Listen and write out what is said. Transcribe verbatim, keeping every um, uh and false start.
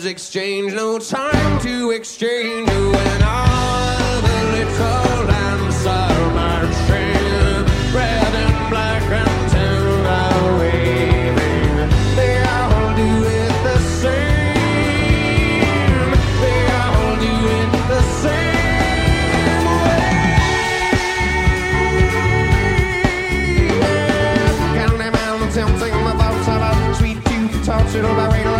cards exchange, no time to exchange when all the little lambs are marching, red and black and ten are waving. They all do it the same. They all do it the same way. Counting down the tempting, the thoughts about sweet tooth, tortured by rain.